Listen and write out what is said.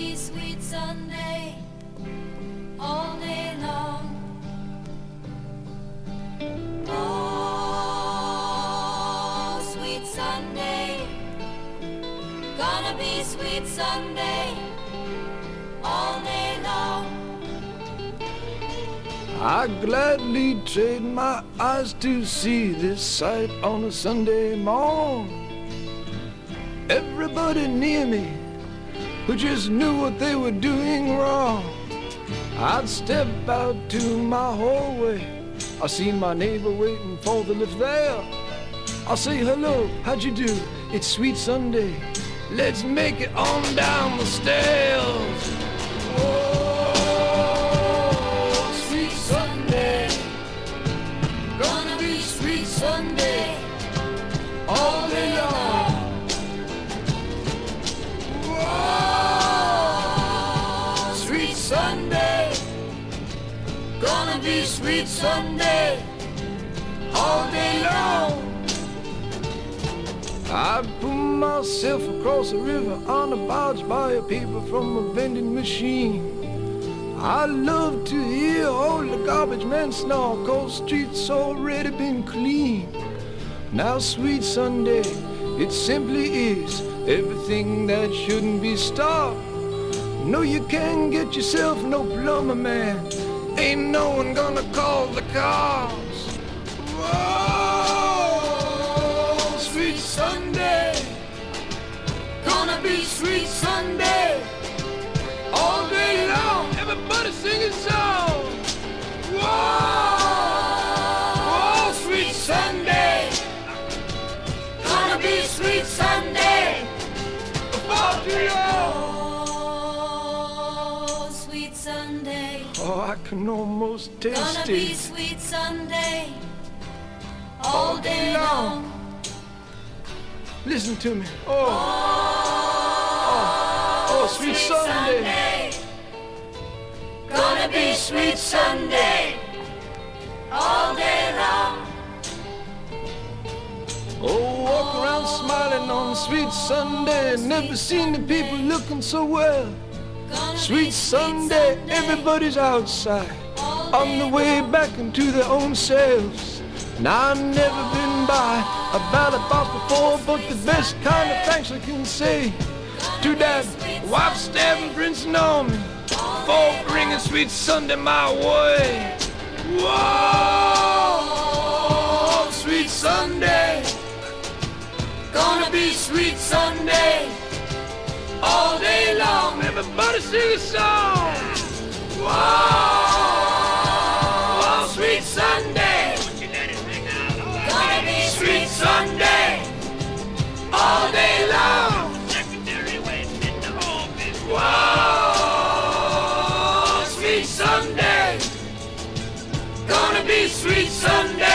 be sweet Sunday all day long. Oh, sweet Sunday, gonna be sweet Sunday all day long. I gladly trade my eyes to see this sight on a Sunday morn. Everybody near me who just knew what they were doing wrong. I'd step out to my hallway. I see my neighbor waiting for the lift there. I'll say, hello, how'd you do? It's sweet Sunday. Let's make it on down the stairs. Oh, sweet Sunday, gonna be sweet Sunday all day long. Oh, sweet Sunday, gonna be sweet Sunday all day long. I put myself across the river on a barge, buy a paper from a vending machine. I love to hear all the garbage men snore, 'cause streets already been clean. Now sweet Sunday, it simply is everything that shouldn't be stopped. No, you can't get yourself no plumber, man. Ain't no one gonna call the cops. Whoa, sweet Sunday, gonna be sweet Sunday all day long. Everybody sing a song. Whoa, sweet Sunday, gonna be sweet Sunday all day long. Oh, sweet Sunday, Oh, I can almost taste gonna be it sweet Sunday all day long. Listen to me. Oh, sweet Sunday, gonna be sweet Sunday all day long. Oh, walk around smiling on sweet Sunday. Never seen the people looking so well. Sweet Sunday, everybody's outside on the way back into their own selves. Now I've never been by a ballot box before, but the best kind of thanks I can say to that wife-stabbing Prince Norman for bringing sweet Sunday my way. Whoa, sweet Sunday, gonna be sweet Sunday all day long. Everybody sing a song. Whoa, sweet Sunday, gonna be sweet Sunday all day long. Whoa, sweet Sunday, gonna be sweet Sunday